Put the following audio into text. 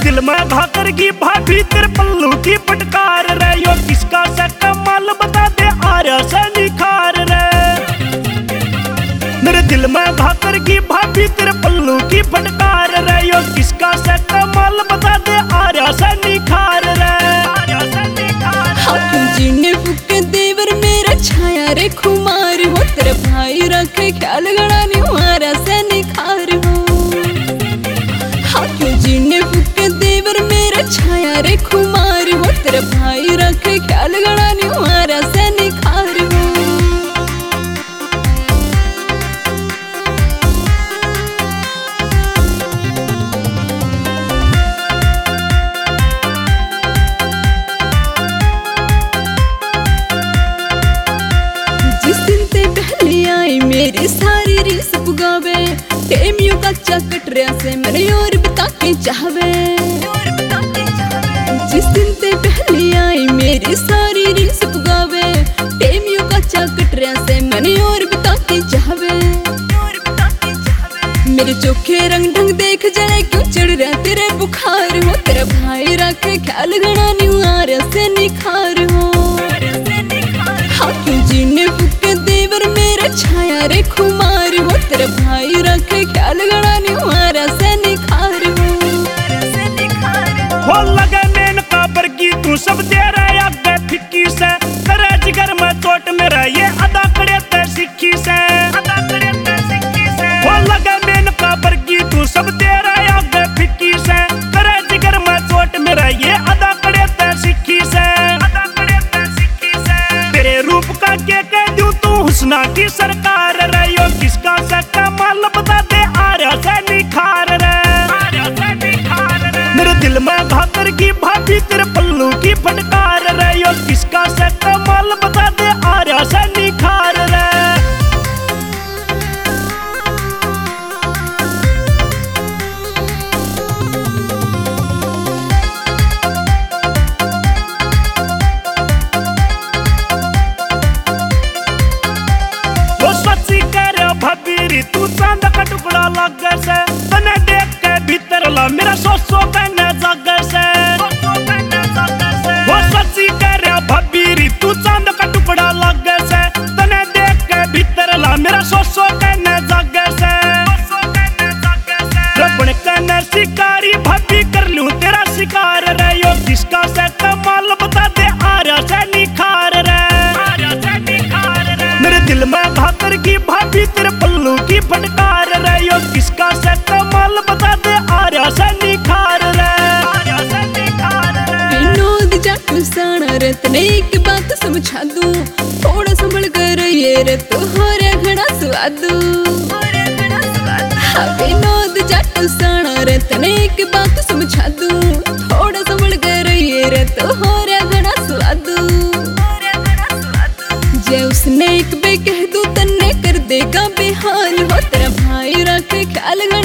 दिल में भाकर की भाभी तेरे पल्लू की फटकार रे, यो किसका सा कमाल बता दे आर्या से निखार रे। मेरे दिल में भाकर की भाभी तेरे पल्लू की फटकार रे, यो किसका सा कमाल बता दे आर्या से निखार रे। जीने फुके देवर मेरा छाया रे खुमार हो, तेरे भाई रखे ख्याल गड़ानी हमारा से निखार हो। हाँ क्यों जीने फुके देवर मेरा छाया रे खुमार हो, तेरे भाई रखे ख्याल गड़ानी हमारा से निखार हो। मेरी सारी रीस पुगावे टेमियों का चकट रहा से मैंने और बता के चाहवे। जिस दिन ते पहले आई मेरी सारी रीस पुगावे टेमियों का चकट रहा से मैंने और बता के चाहवे। मेरे चोखे रंग ढंग देख जाए क्यों चढ़ रहा तेरे बुखार हो, तेरा भाई रखे ख्याल गणा नहीं आ रहा से निखार हो। हाँ क्यों जीने फुके देवर मेरा छाया रे खुमार हो, तेरे भाई रखे ख्याल गड़ा नहीं हमारा से निखार हो। लगे मेन काबर की तू सब दे रहा आगे फिक्की से, तेरे जिगर में चोट मेरा ये अदा करे ते सिक्की से। हो लगे मेन काबर की तू सब दे रहा आगे फिक्की से, तेरे जिगर में चोट मेरा ये अदा करे ते सिक्की से। तेरे रूप का के कह दूं तू हुस्ना की सरकार रे, यो किसका सा कमाल बता दे आर्या से निखार रे। मेरे दिल में भाकर की भाभी तेरे पल्लू की फटकार रे, यो किसका सा कमाल बता दे आर्या से निखार रे। तू चांद का टुकड़ा लागे से, तने देख के भीतर ला मेरा सोचो कहने जागे से। वो सच्ची कह रहा भबीरी तू चांद का टुकड़ा लागे से, तने देख के भीतर ला मेरा सोचो कहने जागे से। रबड़ कहने शिकारी भबी कर लूं तेरा शिकार रे, यो किसका से कमाल बता दे आर्या से निखार रे। मेरे दिल में भाकर की भाभी तेरे पल्लू की फटकार रे, यो किसका से कमाल बता दे आर्या से निखार रे। विनोद जाट साना रे तने एक बात समझा दूं, थोड़ा संभल कर ये रे तो हो रे घड़ा स्वादू। विनोद जाट साना रे तने एक बात समझा दूं, थोड़ा संभल कर ये रे तो हो रे घड़ा स्वादू। जे उसने एक बे कह दूं तन्ने कर देगा बेहाल हो, तेरा भाई रखे ख्याल